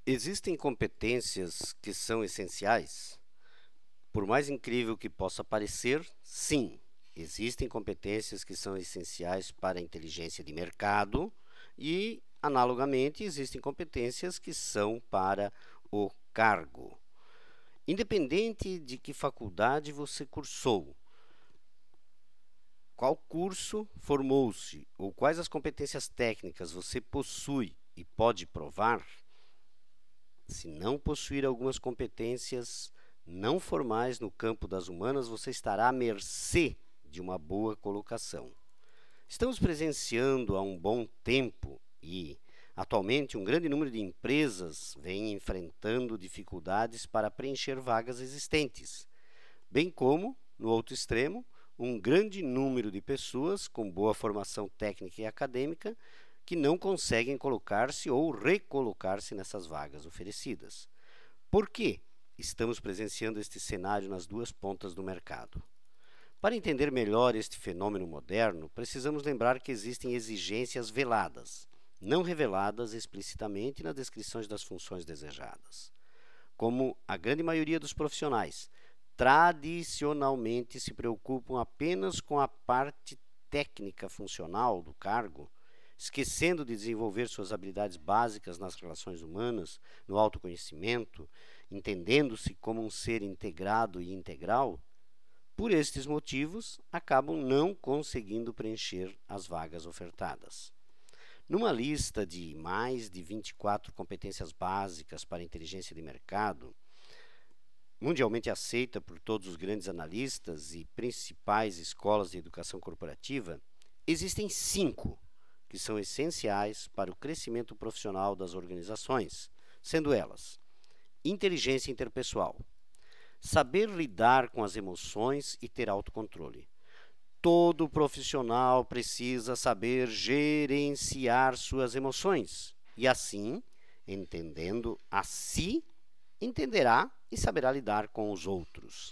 Existem competências que são essenciais? Por mais incrível que possa parecer, sim, existem competências que são essenciais para a inteligência de mercado e, analogamente, existem competências que são para o cargo. Independente de que faculdade você cursou, qual curso formou-se ou quais as competências técnicas você possui e pode provar, se não possuir algumas competências não formais no campo das humanas, você estará à mercê de uma boa colocação. Estamos presenciando há um bom tempo e, atualmente, um grande número de empresas vem enfrentando dificuldades para preencher vagas existentes, bem como, no outro extremo, um grande número de pessoas com boa formação técnica e acadêmica que não conseguem colocar-se ou recolocar-se nessas vagas oferecidas. Por que estamos presenciando este cenário nas duas pontas do mercado? Para entender melhor este fenômeno moderno, precisamos lembrar que existem exigências veladas, não reveladas explicitamente nas descrições das funções desejadas. Como a grande maioria dos profissionais tradicionalmente se preocupam apenas com a parte técnica funcional do cargo, esquecendo de desenvolver suas habilidades básicas nas relações humanas, no autoconhecimento, entendendo-se como um ser integrado e integral, por estes motivos, acabam não conseguindo preencher as vagas ofertadas. Numa lista de mais de 24 competências básicas para a inteligência de mercado, mundialmente aceita por todos os grandes analistas e principais escolas de educação corporativa, existem 5 que são essenciais para o crescimento profissional das organizações, sendo elas: inteligência interpessoal, saber lidar com as emoções e ter autocontrole. Todo profissional precisa saber gerenciar suas emoções e, assim, entendendo a si, entenderá e saberá lidar com os outros.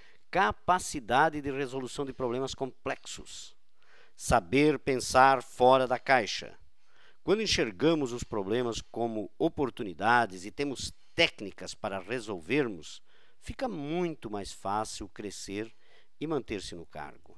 Capacidade de resolução de problemas complexos. Saber pensar fora da caixa. Quando enxergamos os problemas como oportunidades e temos técnicas para resolvermos, fica muito mais fácil crescer e manter-se no cargo.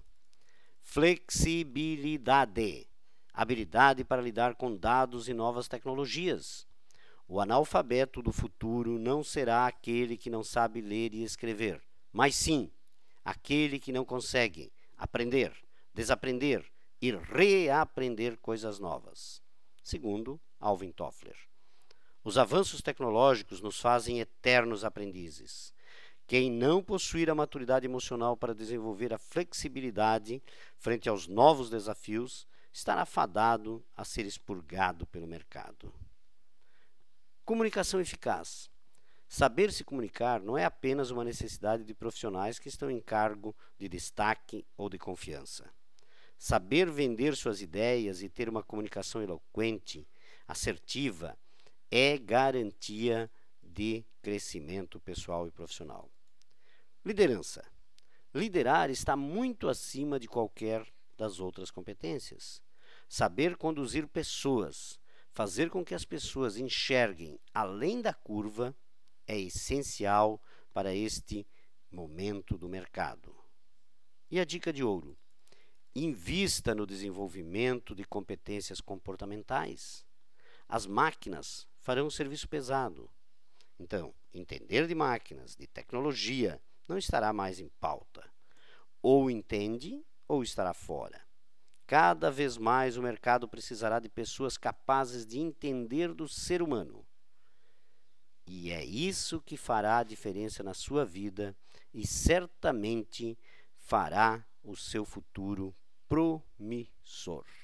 Flexibilidade. Habilidade para lidar com dados e novas tecnologias. O analfabeto do futuro não será aquele que não sabe ler e escrever, mas sim aquele que não consegue aprender, desaprender e reaprender coisas novas. Segundo Alvin Toffler. Os avanços tecnológicos nos fazem eternos aprendizes. Quem não possuir a maturidade emocional para desenvolver a flexibilidade frente aos novos desafios estará fadado a ser expurgado pelo mercado. Comunicação eficaz. Saber se comunicar não é apenas uma necessidade de profissionais que estão em cargo de destaque ou de confiança. Saber vender suas ideias e ter uma comunicação eloquente, assertiva, é garantia de crescimento pessoal e profissional. Liderança. Liderar está muito acima de qualquer das outras competências. Saber conduzir pessoas, fazer com que as pessoas enxerguem além da curva é essencial para este momento do mercado. E a dica de ouro: invista no desenvolvimento de competências comportamentais. As máquinas farão um serviço pesado. Então, entender de máquinas, de tecnologia, não estará mais em pauta. Ou entende ou estará fora. Cada vez mais o mercado precisará de pessoas capazes de entender do ser humano. E é isso que fará a diferença na sua vida e certamente fará o seu futuro promissor.